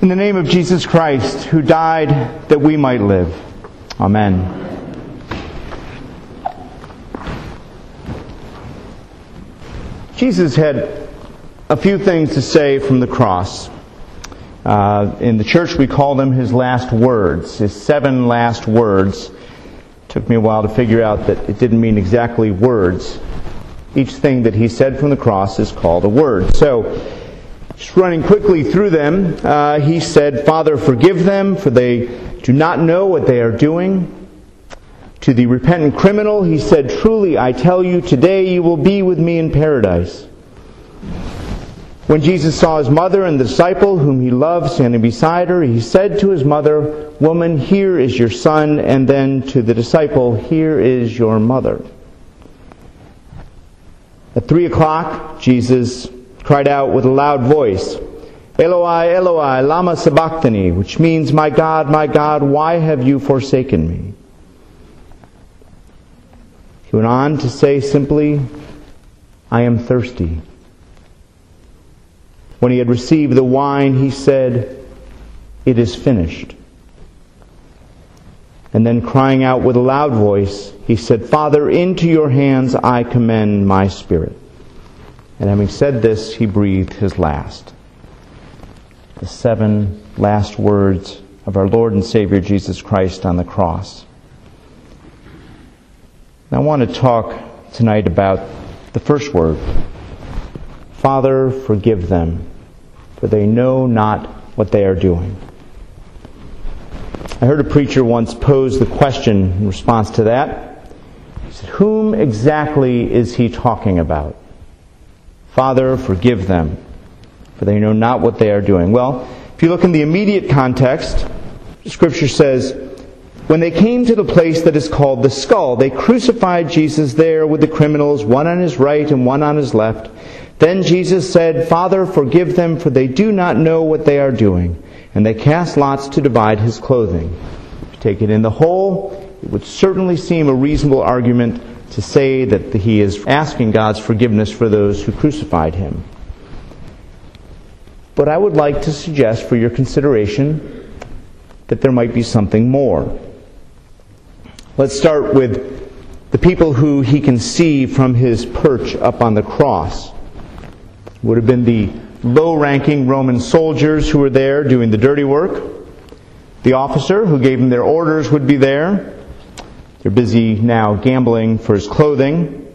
In the name of Jesus Christ, who died that we might live. Amen. Jesus had a few things to say from the cross. In the church we call them his last words, his 7 last words. Took me a while to figure out that it didn't mean exactly words. Each thing that he said from the cross is called a word. So, just running quickly through them, he said, "Father, forgive them, for they do not know what they are doing." To the repentant criminal, he said, "Truly, I tell you, today you will be with me in paradise." When Jesus saw his mother and the disciple whom he loved standing beside her, he said to his mother, "Woman, here is your son," and then to the disciple, "Here is your mother." At 3 o'clock, Jesus cried out with a loud voice, "Eloi, Eloi, lama sabachthani," which means, my God, why have you forsaken me?" He went on to say simply, "I am thirsty." When he had received the wine, he said, "It is finished." And then crying out with a loud voice, he said, "Father, into your hands I commend my spirit." And having said this, he breathed his last. The 7 last words of our Lord and Savior Jesus Christ on the cross. Now, I want to talk tonight about the first word. Father, forgive them, for they know not what they are doing. I heard a preacher once pose the question in response to that. He said, whom exactly is he talking about? Father, forgive them, for they know not what they are doing. Well, if you look in the immediate context, Scripture says, when they came to the place that is called the skull, they crucified Jesus there with the criminals, one on his right and one on his left. Then Jesus said, Father, forgive them, for they do not know what they are doing. And they cast lots to divide his clothing. If you take it in the whole, it would certainly seem a reasonable argument to say that he is asking God's forgiveness for those who crucified him. But I would like to suggest for your consideration that there might be something more. Let's start with the people who he can see from his perch up on the cross. It would have been the low-ranking Roman soldiers who were there doing the dirty work. The officer who gave them their orders would be there. They're busy now gambling for his clothing.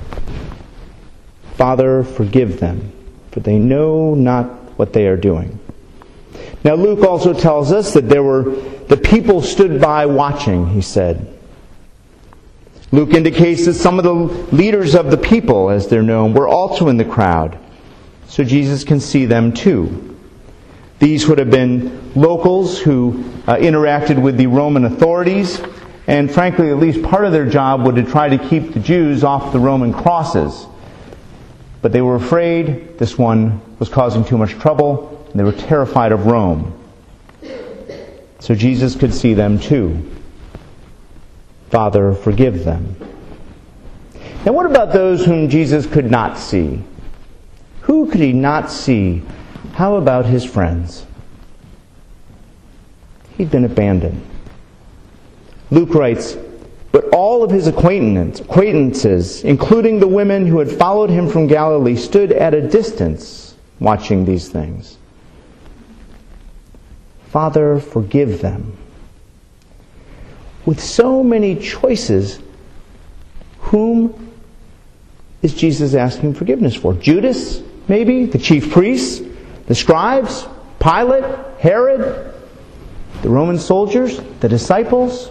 Father, forgive them, for they know not what they are doing. Now Luke also tells us that the people stood by watching, he said. Luke indicates that some of the leaders of the people, as they're known, were also in the crowd. So Jesus can see them too. These would have been locals who interacted with the Roman authorities, and frankly, at least part of their job would to try to keep the Jews off the Roman crosses. But they were afraid this one was causing too much trouble, and they were terrified of Rome. So Jesus could see them too. Father, forgive them. Now what about those whom Jesus could not see? Who could he not see? How about his friends? He'd been abandoned. Luke writes, but all of his acquaintances, including the women who had followed him from Galilee, stood at a distance watching these things. Father, forgive them. With so many choices, whom is Jesus asking forgiveness for? Judas, maybe? The chief priests? The scribes? Pilate? Herod? The Roman soldiers? The disciples?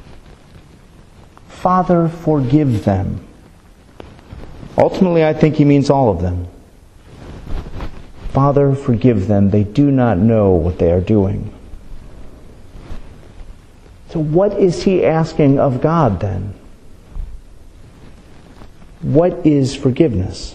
Father, forgive them. Ultimately, I think he means all of them. Father, forgive them. They do not know what they are doing. So what is he asking of God then? What is forgiveness?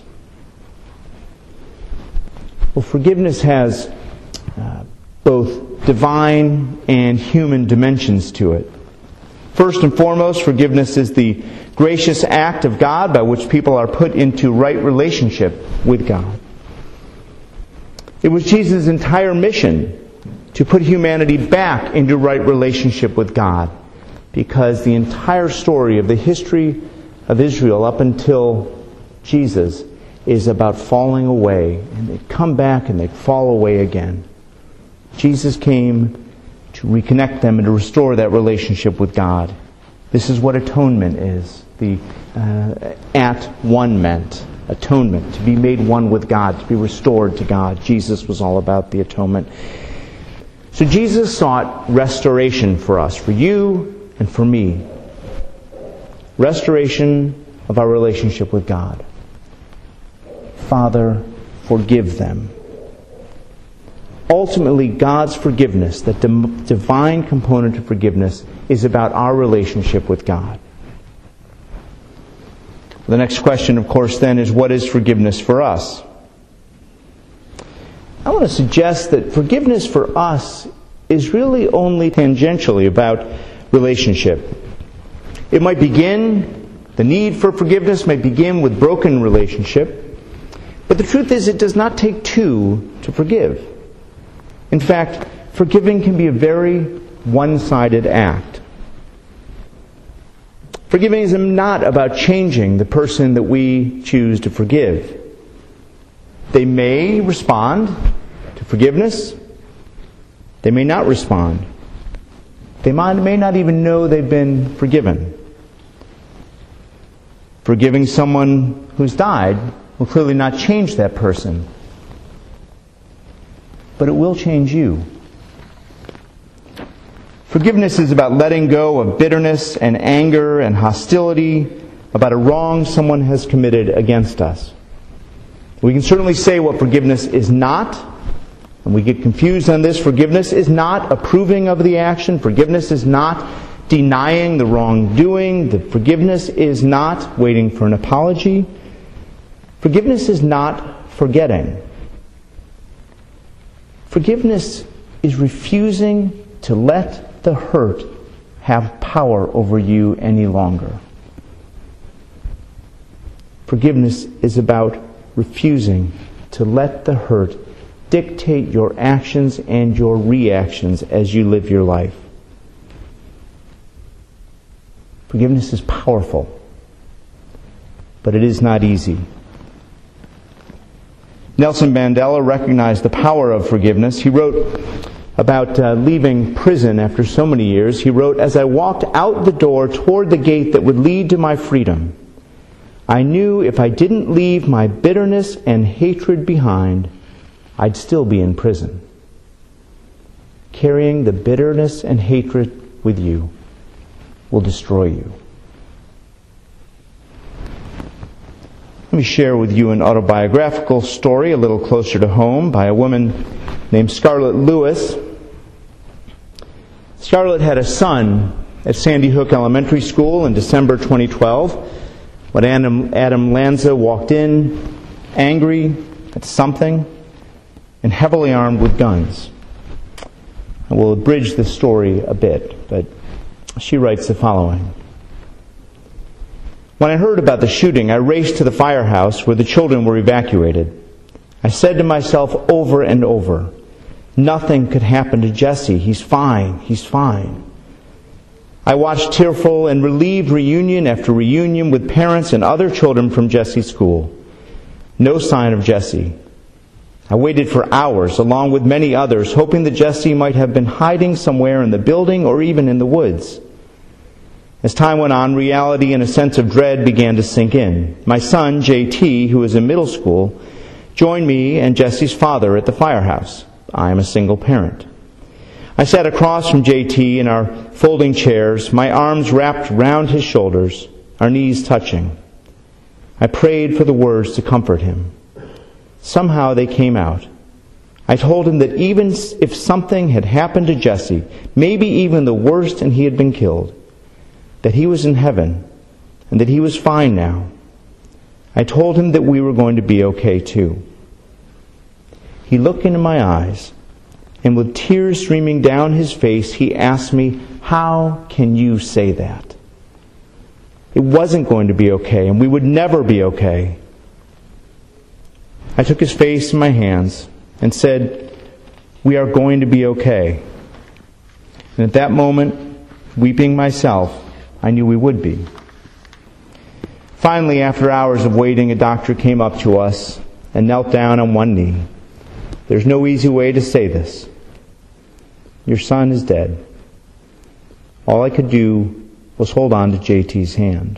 Well, forgiveness has both divine and human dimensions to it. First and foremost, forgiveness is the gracious act of God by which people are put into right relationship with God. It was Jesus' entire mission to put humanity back into right relationship with God. Because the entire story of the history of Israel up until Jesus is about falling away. And they come back and they fall away again. Jesus came to reconnect them and to restore that relationship with God. This is what atonement is. The at one meant. Atonement. To be made one with God. To be restored to God. Jesus was all about the atonement. So Jesus sought restoration for us. For you and for me. Restoration of our relationship with God. Father, forgive them. Ultimately, God's forgiveness, that divine component of forgiveness, is about our relationship with God. The next question, of course, then, is what is forgiveness for us? I want to suggest that forgiveness for us is really only tangentially about relationship. It might begin, the need for forgiveness might begin with broken relationship, but the truth is it does not take two to forgive. In fact, forgiving can be a very one-sided act. Forgiving is not about changing the person that we choose to forgive. They may respond to forgiveness. They may not respond. They may not even know they've been forgiven. Forgiving someone who's died will clearly not change that person. But it will change you. Forgiveness is about letting go of bitterness and anger and hostility about a wrong someone has committed against us. We can certainly say what forgiveness is not, and we get confused on this. Forgiveness is not approving of the action. Forgiveness is not denying the wrongdoing. The forgiveness is not waiting for an apology. Forgiveness is not forgetting. Forgiveness is refusing to let the hurt have power over you any longer. Forgiveness is about refusing to let the hurt dictate your actions and your reactions as you live your life. Forgiveness is powerful, but it is not easy. Nelson Mandela recognized the power of forgiveness. He wrote about leaving prison after so many years. He wrote, "As I walked out the door toward the gate that would lead to my freedom, I knew if I didn't leave my bitterness and hatred behind, I'd still be in prison. Carrying the bitterness and hatred with you will destroy you." Let me share with you an autobiographical story a little closer to home by a woman named Scarlett Lewis. Scarlett had a son at Sandy Hook Elementary School in December 2012 when Adam Lanza walked in, angry at something, and heavily armed with guns. I will abridge the story a bit, but she writes the following. "When I heard about the shooting, I raced to the firehouse where the children were evacuated. I said to myself over and over, nothing could happen to Jesse. He's fine. He's fine. I watched tearful and relieved reunion after reunion with parents and other children from Jesse's school. No sign of Jesse. I waited for hours, along with many others, hoping that Jesse might have been hiding somewhere in the building or even in the woods. As time went on, reality and a sense of dread began to sink in. My son, JT, who is in middle school, joined me and Jesse's father at the firehouse. I am a single parent. I sat across from JT in our folding chairs, my arms wrapped round his shoulders, our knees touching. I prayed for the words to comfort him. Somehow they came out. I told him that even if something had happened to Jesse, maybe even the worst and he had been killed, that he was in heaven and that he was fine now. I told him that we were going to be okay too. He looked into my eyes, and with tears streaming down his face, he asked me, "How can you say that? It wasn't going to be okay, and we would never be okay." I took his face in my hands and said, We are going to be okay. And at that moment, weeping myself, I knew we would be. Finally, after hours of waiting, a doctor came up to us and knelt down on one knee. There's no easy way to say this. Your son is dead. All I could do was hold on to JT's hand.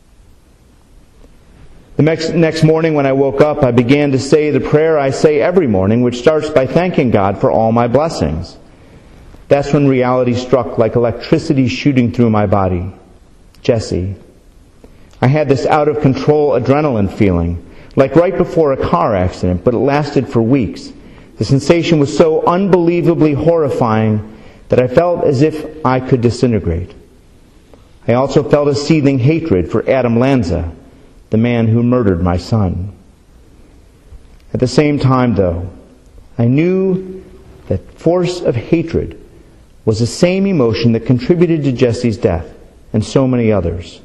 The next morning when I woke up, I began to say the prayer I say every morning, which starts by thanking God for all my blessings. That's when reality struck like electricity shooting through my body. Jesse. I had this out-of-control adrenaline feeling, like right before a car accident, but it lasted for weeks. The sensation was so unbelievably horrifying that I felt as if I could disintegrate. I also felt a seething hatred for Adam Lanza, the man who murdered my son. At the same time, though, I knew that force of hatred was the same emotion that contributed to Jesse's death and so many others.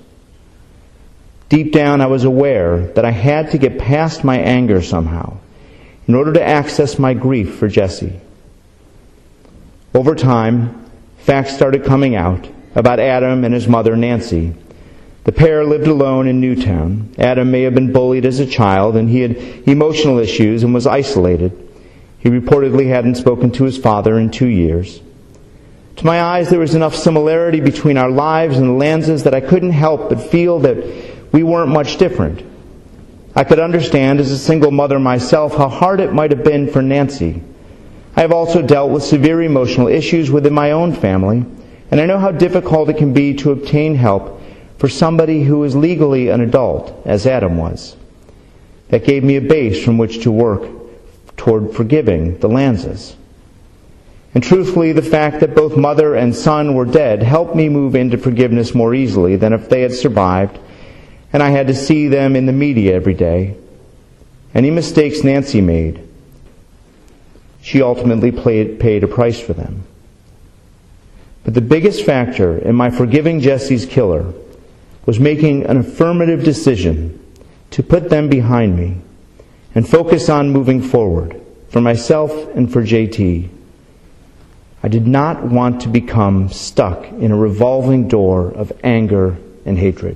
Deep down, I was aware that I had to get past my anger somehow in order to access my grief for Jesse. Over time, facts started coming out about Adam and his mother, Nancy. The pair lived alone in Newtown. Adam may have been bullied as a child, and he had emotional issues and was isolated. He reportedly hadn't spoken to his father in 2 years. To my eyes, there was enough similarity between our lives and the Lanzas that I couldn't help but feel that we weren't much different. I could understand, as a single mother myself, how hard it might have been for Nancy. I have also dealt with severe emotional issues within my own family, and I know how difficult it can be to obtain help for somebody who is legally an adult, as Adam was. That gave me a base from which to work toward forgiving the Lanzas. And truthfully, the fact that both mother and son were dead helped me move into forgiveness more easily than if they had survived, and I had to see them in the media every day. Any mistakes Nancy made, she ultimately paid a price for them. But the biggest factor in my forgiving Jesse's killer was making an affirmative decision to put them behind me and focus on moving forward for myself and for JT. I did not want to become stuck in a revolving door of anger and hatred.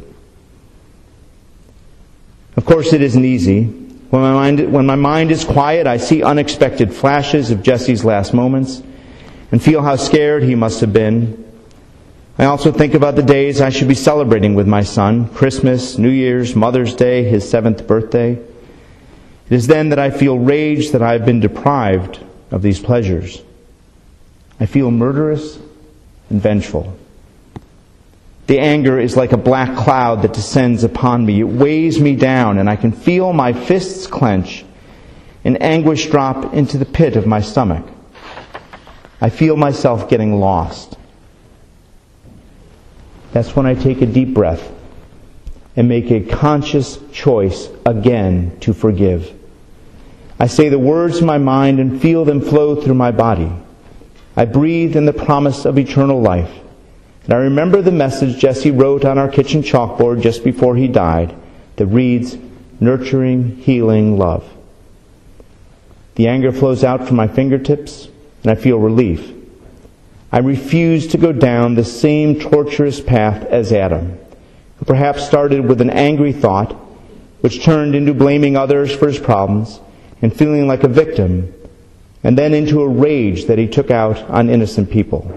Of course, it isn't easy. When my mind is quiet, I see unexpected flashes of Jesse's last moments and feel how scared he must have been. I also think about the days I should be celebrating with my son, Christmas, New Year's, Mother's Day, his 7th birthday. It is then that I feel rage that I have been deprived of these pleasures. I feel murderous and vengeful. The anger is like a black cloud that descends upon me. It weighs me down, and I can feel my fists clench and anguish drop into the pit of my stomach. I feel myself getting lost. That's when I take a deep breath and make a conscious choice again to forgive. I say the words in my mind and feel them flow through my body. I breathe in the promise of eternal life. And I remember the message Jesse wrote on our kitchen chalkboard just before he died that reads, "Nurturing, healing love." The anger flows out from my fingertips, and I feel relief. I refuse to go down the same torturous path as Adam, who perhaps started with an angry thought, which turned into blaming others for his problems and feeling like a victim, and then into a rage that he took out on innocent people.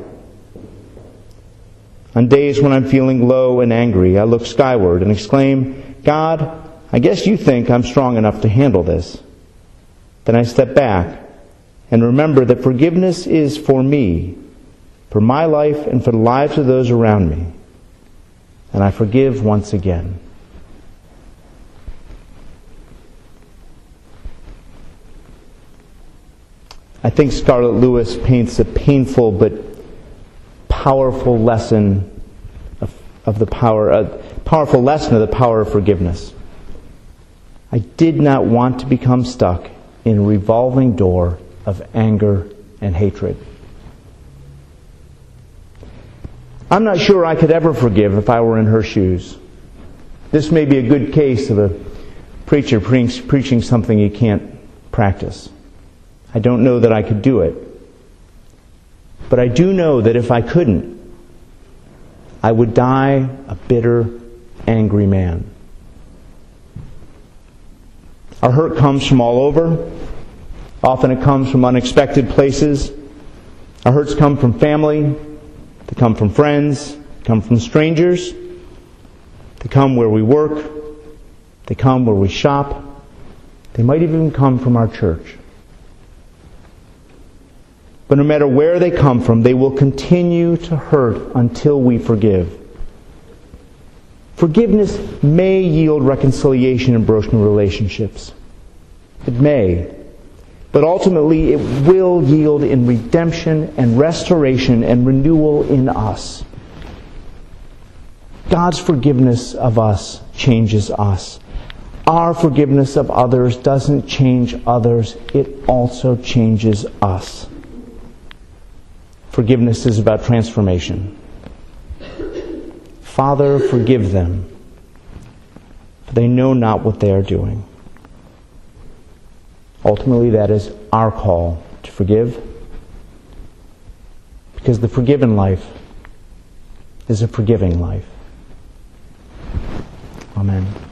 On days when I'm feeling low and angry, I look skyward and exclaim, "God, I guess you think I'm strong enough to handle this." Then I step back and remember that forgiveness is for me, for my life and for the lives of those around me. And I forgive once again. I think Scarlett Lewis paints a painful but powerful lesson of the power of forgiveness. I did not want to become stuck in a revolving door of anger and hatred. I'm not sure I could ever forgive if I were in her shoes. This may be a good case of a preacher preaching something he can't practice. I don't know that I could do it. But I do know that if I couldn't, I would die a bitter, angry man. Our hurt comes from all over. Often it comes from unexpected places. Our hurts come from family. They come from friends. They come from strangers. They come where we work. They come where we shop. They might even come from our church. But no matter where they come from, they will continue to hurt until we forgive. Forgiveness may yield reconciliation in broken relationships. It may. But ultimately, it will yield in redemption and restoration and renewal in us. God's forgiveness of us changes us. Our forgiveness of others doesn't change others. It also changes us. Forgiveness is about transformation. Father, forgive them, for they know not what they are doing. Ultimately, that is our call to forgive, because the forgiven life is a forgiving life. Amen.